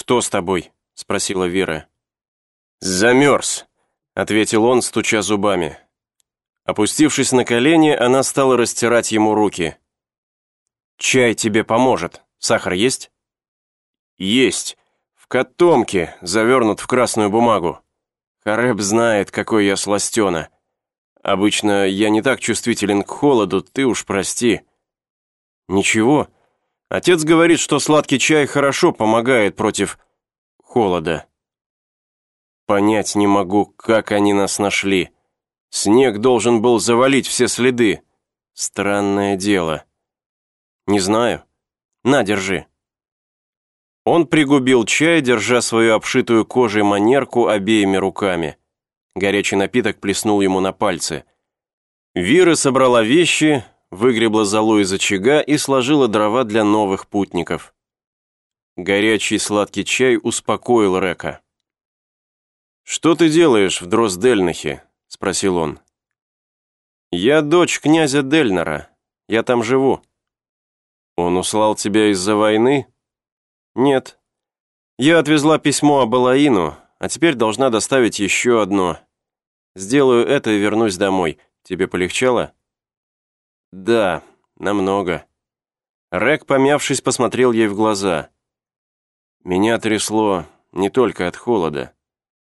«Что с тобой?» — спросила Вера. «Замерз», — ответил он, стуча зубами. Опустившись на колени, она стала растирать ему руки. «Чай тебе поможет. Сахар есть?» «Есть. В котомке, завернут в красную бумагу. Хареб знает, какой я сластена. Обычно я не так чувствителен к холоду, ты уж прости». «Ничего. Отец говорит, что сладкий чай хорошо помогает против холода». Понять не могу, как они нас нашли. Снег должен был завалить все следы. Странное дело. Не знаю. На, держи. Он пригубил чай, держа свою обшитую кожей манерку обеими руками. Горячий напиток плеснул ему на пальцы. Вира собрала вещи, выгребла золу из очага и сложила дрова для новых путников. Горячий сладкий чай успокоил Река. «Что ты делаешь в Дроздельнахе?» — спросил он. «Я дочь князя Дельнера. Я там живу». «Он услал тебя из-за войны?» «Нет. Я отвезла письмо Абалаину, а теперь должна доставить еще одно. Сделаю это и вернусь домой. Тебе полегчало?» «Да, намного». Рек, помявшись, посмотрел ей в глаза. «Меня трясло не только от холода».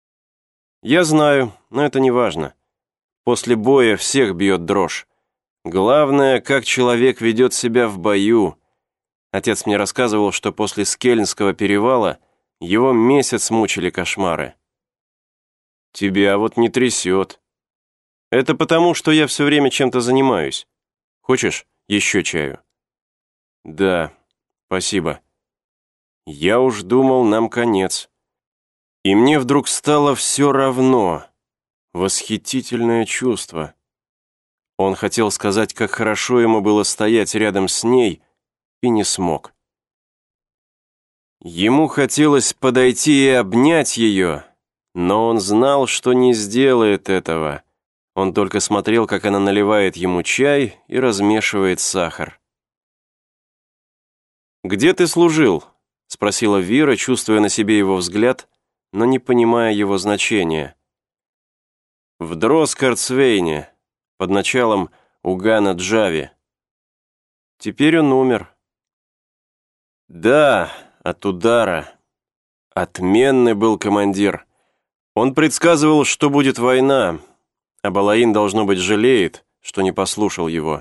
«Я знаю, но это не важно. После боя всех бьет дрожь. Главное, как человек ведет себя в бою. Отец мне рассказывал, что после Скельнского перевала его месяц мучили кошмары». «Тебя вот не трясет». «Это потому, что я все время чем-то занимаюсь. Хочешь еще чаю?» «Да, спасибо. Я уж думал, нам конец». И мне вдруг стало все равно. Восхитительное чувство. Он хотел сказать, как хорошо ему было стоять рядом с ней, и не смог. Ему хотелось подойти и обнять ее, но он знал, что не сделает этого. Он только смотрел, как она наливает ему чай и размешивает сахар. «Где ты служил?» — спросила Вера, чувствуя на себе его взгляд, но не понимая его значения. «В Дроскарцвейне, под началом Угана Джави. Теперь он умер». «Да, от удара. Отменный был командир. Он предсказывал, что будет война, а Балаин, должно быть, жалеет, что не послушал его.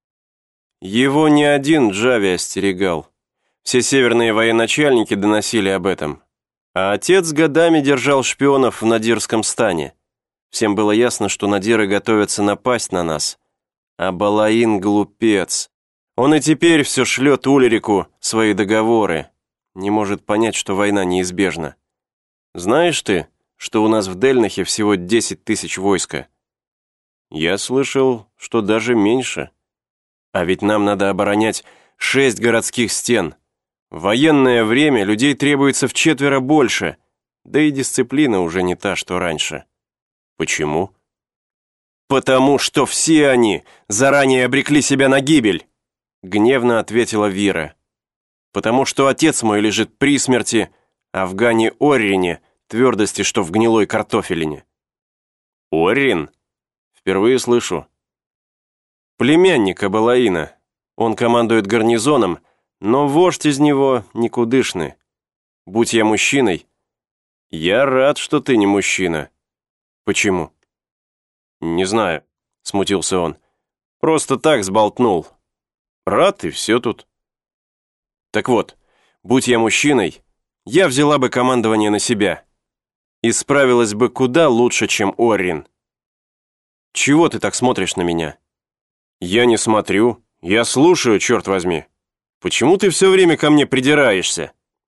Его не один Джави остерегал. Все северные военачальники доносили об этом. А отец годами держал шпионов в Надирском стане. Всем было ясно, что надиры готовятся напасть на нас. А Балаин глупец. Он и теперь все шлет Улерику свои договоры. Не может понять, что война неизбежна. Знаешь ты, что у нас в Дельнахе всего 10 тысяч войска? Я слышал, что даже меньше. А ведь нам надо оборонять 6 городских стен. В военное время людей требуется вчетверо больше, да и дисциплина уже не та, что раньше. Почему? Потому что все они заранее обрекли себя на гибель, гневно ответила Вира. Потому что отец мой лежит при смерти, а в Гане Оррине твердости, что в гнилой картофелине. Оррин? Впервые слышу. Племянник Абалаина. Он командует гарнизоном, но вождь из него никудышный. Будь я мужчиной. Я рад, что ты не мужчина. Почему? Не знаю, смутился он. Просто так сболтнул. Рад, и все тут. Так вот, будь я мужчиной, я взяла бы командование на себя. И справилась бы куда лучше, чем Оррин. Чего ты так смотришь на меня? Я не смотрю, я слушаю, черт возьми. Почему ты все время ко мне придираешься?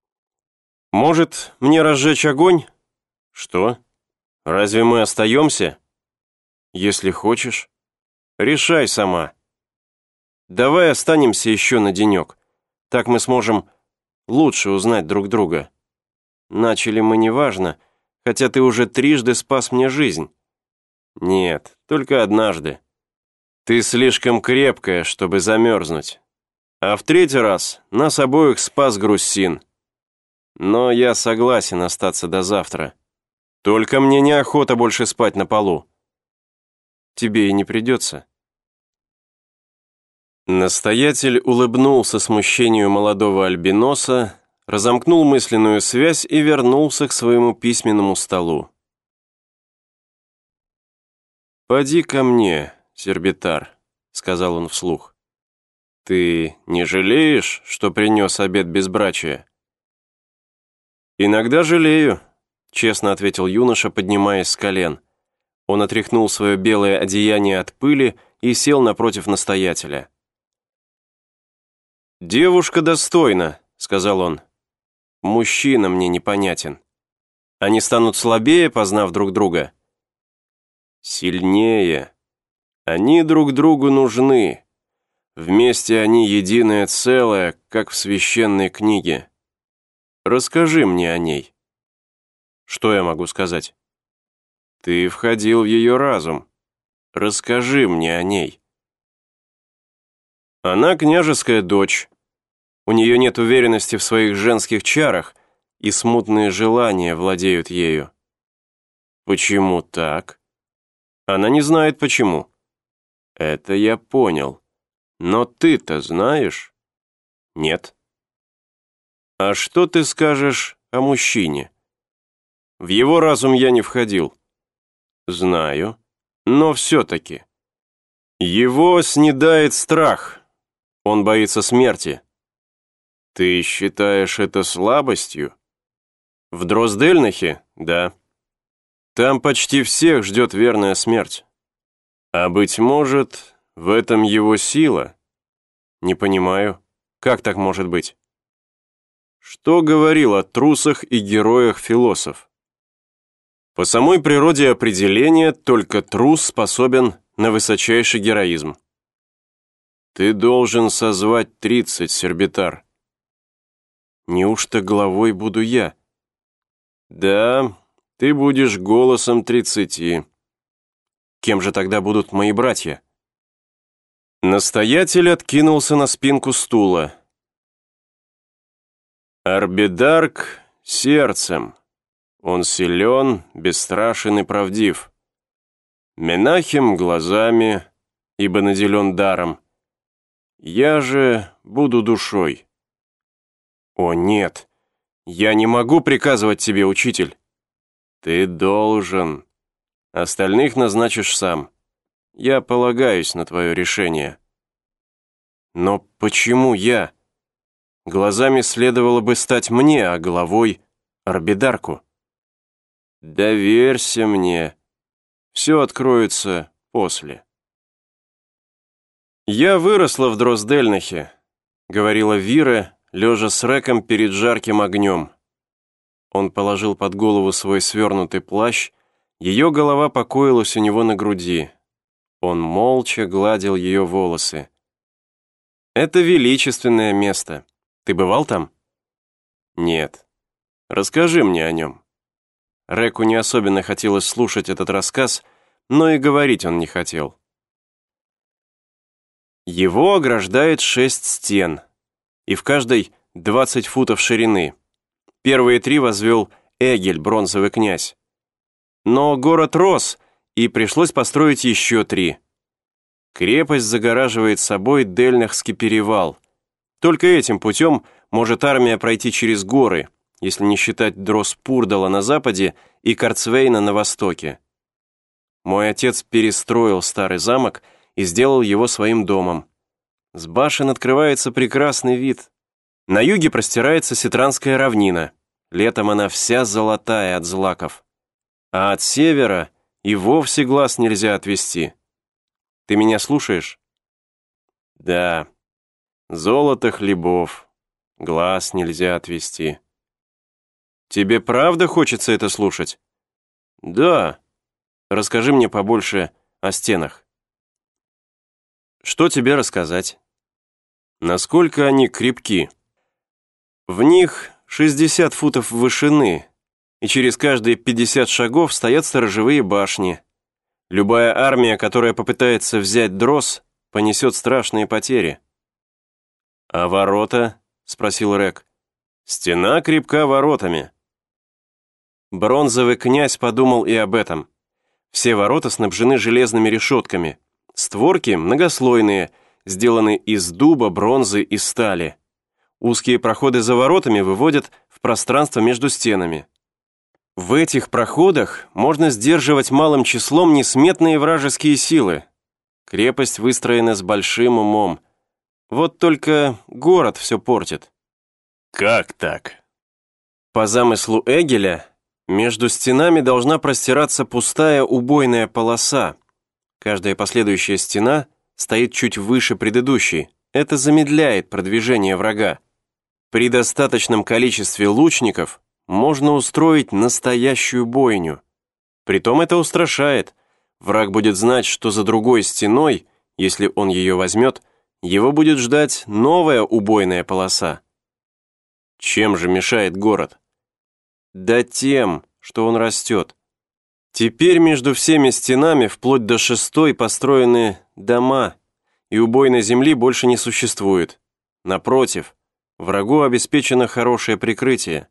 Может, мне разжечь огонь? Что? Разве мы остаемся? Если хочешь, решай сама. Давай останемся еще на денек. Так мы сможем лучше узнать друг друга. Начали мы неважно, хотя ты уже трижды спас мне жизнь. Нет, только однажды. Ты слишком крепкая, чтобы замерзнуть. А в третий раз нас обоих спас Груссин. но я согласен остаться до завтра. Только мне неохота больше спать на полу. Тебе и не придется». Настоятель улыбнулся смущению молодого альбиноса, разомкнул мысленную связь и вернулся к своему письменному столу. «Поди ко мне, Сербитар», — сказал он вслух. «Ты не жалеешь, что принес обет безбрачия?» «Иногда жалею», — честно ответил юноша, поднимаясь с колен. Он отряхнул свое белое одеяние от пыли и сел напротив настоятеля. «Девушка достойна», — сказал он. «Мужчина мне непонятен. Они станут слабее, познав друг друга?» «Сильнее. Они друг другу нужны. Вместе они единое целое, как в священной книге. Расскажи мне о ней». «Что я могу сказать?» «Ты входил в ее разум. Расскажи мне о ней». «Она княжеская дочь. У нее нет уверенности в своих женских чарах, и смутные желания владеют ею». «Почему так?» «Она не знает, почему». «Это я понял. Но ты-то знаешь?» «Нет». «А что ты скажешь о мужчине?» «В его разум я не входил». «Знаю. Но все-таки». «Его снедает страх. Он боится смерти». «Ты считаешь это слабостью?» «В Дроздельнахе? Да. Там почти всех ждет верная смерть. А быть может, в этом его сила?» «Не понимаю. Как так может быть?» «Что говорил о трусах и героях философ?» «По самой природе определения только трус способен на высочайший героизм». «Ты должен созвать 30, Сербитар». «Неужто главой буду я?» «Да, ты будешь голосом 30. Кем же тогда будут мои братья?» Настоятель откинулся на спинку стула. «Арбидарк сердцем. Он силен, бесстрашен и правдив. Менахем глазами, ибо наделен даром. Я же буду душой». «О, нет, я не могу приказывать тебе, учитель». «Ты должен. Остальных назначишь сам. Я полагаюсь на твое решение». «Но почему я? Глазами следовало бы стать мне, а головой — Арбидарку». «Доверься мне. Все откроется после». «Я выросла в Дроздельнахе», — говорила Вира, лежа с Реком перед жарким огнем. Он положил под голову свой свернутый плащ, ее голова покоилась у него на груди. Он молча гладил ее волосы. «Это величественное место. Ты бывал там?» «Нет. Расскажи мне о нем». Реку не особенно хотелось слушать этот рассказ, но и говорить он не хотел. Его ограждает 6 стен, и в каждой 20 футов ширины. Первые 3 возвел Эгель, бронзовый князь. Но город рос, и пришлось построить еще 3. Крепость загораживает собой Дельнахский перевал. Только этим путем может армия пройти через горы, если не считать Дроспурдала на западе и Карцвейна на востоке. Мой отец перестроил старый замок и сделал его своим домом. С башен открывается прекрасный вид. На юге простирается Ситранская равнина. Летом она вся золотая от злаков. А от севера и вовсе глаз нельзя отвести. Ты меня слушаешь? Да. Золото хлебов. Глаз нельзя отвести. Тебе правда хочется это слушать? Да. Расскажи мне побольше о стенах. Что тебе рассказать? Насколько они крепки? В них 60 футов вышины, и через каждые 50 шагов стоят сторожевые башни. Любая армия, которая попытается взять Дрос, понесет страшные потери. «А ворота?» — спросил Рек. Стена крепка воротами». Бронзовый князь подумал и об этом. Все ворота снабжены железными решетками. Створки многослойные, сделаны из дуба, бронзы и стали. Узкие проходы за воротами выводят в пространство между стенами. В этих проходах можно сдерживать малым числом несметные вражеские силы. Крепость выстроена с большим умом. Вот только город все портит. Как так? По замыслу Эгеля, между стенами должна простираться пустая убойная полоса. Каждая последующая стена стоит чуть выше предыдущей. Это замедляет продвижение врага. При достаточном количестве лучников можно устроить настоящую бойню. Притом это устрашает. Враг будет знать, что за другой стеной, если он ее возьмет, его будет ждать новая убойная полоса. Чем же мешает город? Да тем, что он растет. Теперь между всеми стенами, вплоть до 6-й, построены дома, и убойной земли больше не существует. Напротив, врагу обеспечено хорошее прикрытие.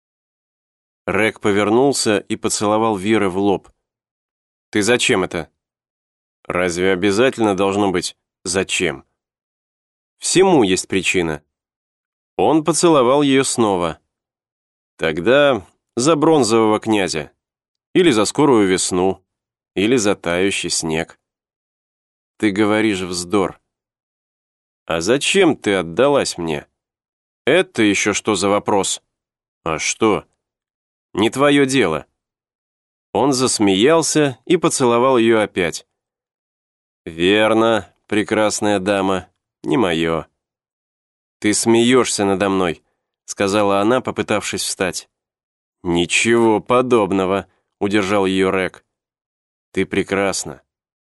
Рек повернулся и поцеловал Виры в лоб. «Ты зачем это?» «Разве обязательно должно быть «зачем»?» «Всему есть причина». Он поцеловал ее снова. «Тогда за бронзового князя. Или за скорую весну. Или за тающий снег». «Ты говоришь вздор». «А зачем ты отдалась мне?» «Это еще что за вопрос?» «А что?» «Не твое дело». Он засмеялся и поцеловал ее опять. «Верно, прекрасная дама, не мое». «Ты смеешься надо мной», — сказала она, попытавшись встать. «Ничего подобного», — удержал ее Рек. «Ты прекрасна».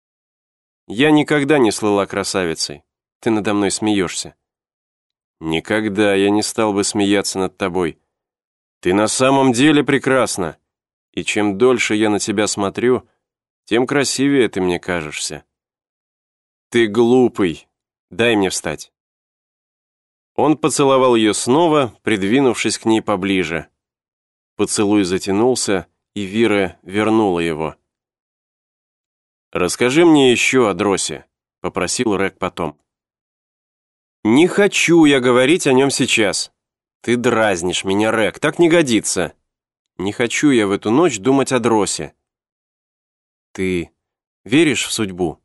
«Я никогда не слыла красавицей. Ты надо мной смеешься». «Никогда я не стал бы смеяться над тобой. Ты на самом деле прекрасна, и чем дольше я на тебя смотрю, тем красивее ты мне кажешься». «Ты глупый. Дай мне встать». Он поцеловал ее снова, придвинувшись к ней поближе. Поцелуй затянулся, и Вира вернула его. «Расскажи мне еще о Дросе», — попросил Рек потом. «Не хочу я говорить о нем сейчас. Ты дразнишь меня, Рек, так не годится. Не хочу я в эту ночь думать о Дросе». «Ты веришь в судьбу?»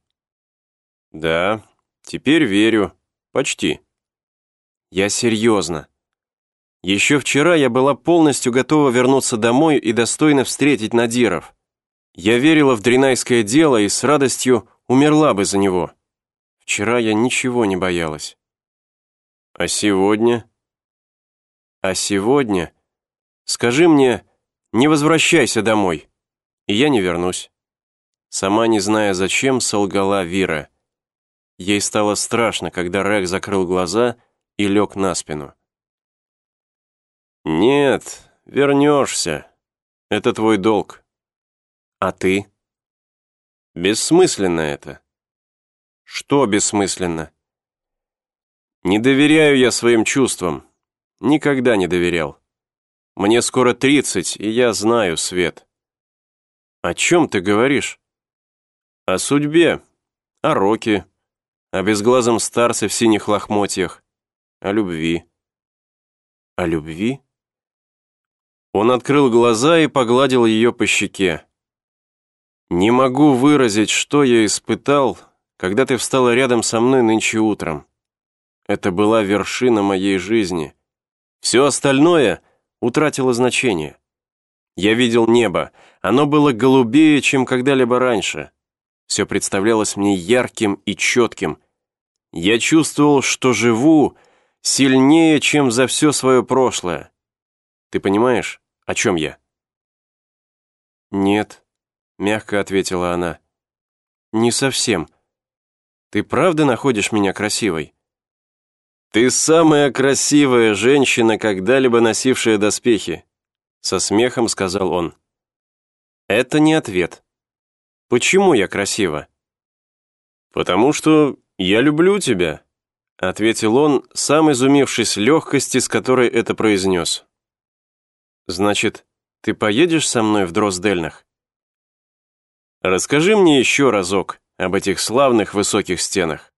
«Да, теперь верю. Почти». «Я серьезно. Еще вчера я была полностью готова вернуться домой и достойно встретить Надиров. Я верила в дринайское дело и с радостью умерла бы за него. Вчера я ничего не боялась». «А сегодня?» «А сегодня? Скажи мне, не возвращайся домой, и я не вернусь». Сама не зная зачем, солгала Вира. Ей стало страшно, когда Рек закрыл глаза и лег на спину. «Нет, вернешься. Это твой долг. А ты?» «Бессмысленно это». «Что бессмысленно?» «Не доверяю я своим чувствам. Никогда не доверял. Мне скоро 30, и я знаю свет». «О чем ты говоришь?» «О судьбе, о Роке, о безглазом старце в синих лохмотьях, о любви». «О любви?» Он открыл глаза и погладил ее по щеке. «Не могу выразить, что я испытал, когда ты встала рядом со мной нынче утром. Это была вершина моей жизни. Все остальное утратило значение. Я видел небо, оно было голубее, чем когда-либо раньше. Все представлялось мне ярким и четким. Я чувствовал, что живу сильнее, чем за все свое прошлое. Ты понимаешь, о чем я?» «Нет», — мягко ответила она. «Не совсем. Ты правда находишь меня красивой?» «Ты самая красивая женщина, когда-либо носившая доспехи», — со смехом сказал он. «Это не ответ. Почему я красива?» «Потому что я люблю тебя. — ответил он, сам изумившись легкости, с которой это произнес. «Значит, ты поедешь со мной в Дроздельнах? Расскажи мне еще разок об этих славных высоких стенах».